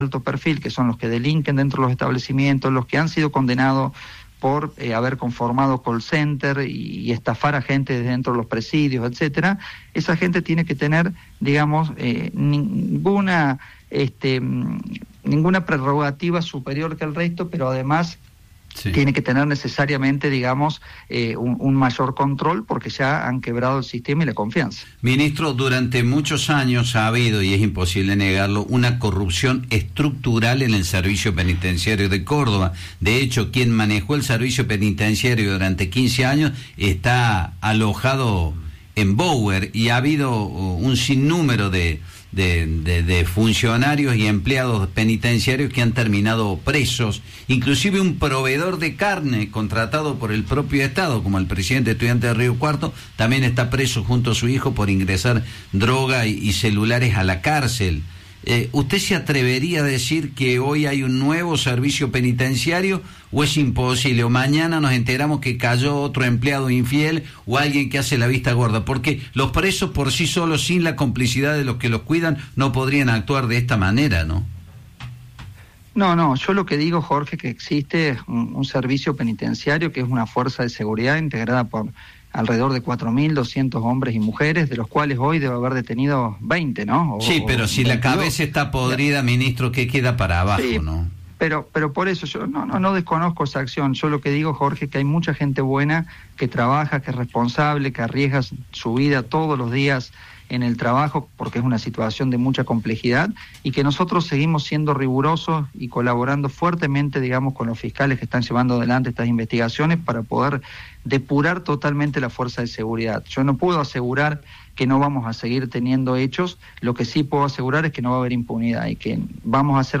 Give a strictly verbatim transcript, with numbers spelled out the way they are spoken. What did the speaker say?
alto perfil, que son los que delinquen dentro de los establecimientos, los que han sido condenados por eh, haber conformado call center y, y estafar a gente desde dentro de los presidios, etcétera. Esa gente tiene que tener, digamos, eh, ninguna, este, ninguna prerrogativa superior que el resto, pero además sí. tiene que tener necesariamente, digamos, eh, un, un mayor control, porque ya han quebrado el sistema y la confianza. Ministro, durante muchos años ha habido, y es imposible negarlo, una corrupción estructural en el servicio penitenciario de Córdoba. De hecho, quien manejó el servicio penitenciario durante quince años está alojado en Bower, y ha habido un sinnúmero de De, de, de funcionarios y empleados penitenciarios que han terminado presos, inclusive un proveedor de carne contratado por el propio Estado, como el presidente estudiante de Río Cuarto, también está preso junto a su hijo por ingresar droga y, y celulares a la cárcel. Eh, ¿Usted se atrevería a decir que hoy hay un nuevo servicio penitenciario, o es imposible, o mañana nos enteramos que cayó otro empleado infiel o alguien que hace la vista gorda? Porque los presos por sí solos, sin la complicidad de los que los cuidan, no podrían actuar de esta manera, ¿no? No, no, yo lo que digo, Jorge, que existe un, un servicio penitenciario que es una fuerza de seguridad integrada por alrededor de cuatro mil doscientos hombres y mujeres, de los cuales hoy debe haber detenido veinte, ¿no? O, sí, pero si veintidós. La cabeza está podrida, ministro, ¿qué queda para abajo, sí, no? Pero, pero por eso yo no, no, no desconozco esa acción. Yo lo que digo, Jorge, que hay mucha gente buena que trabaja, que es responsable, que arriesga su vida todos los días en el trabajo, porque es una situación de mucha complejidad, y que nosotros seguimos siendo rigurosos y colaborando fuertemente, digamos, con los fiscales que están llevando adelante estas investigaciones para poder depurar totalmente la fuerza de seguridad. Yo no puedo asegurar que no vamos a seguir teniendo hechos, lo que sí puedo asegurar es que no va a haber impunidad y que vamos a hacer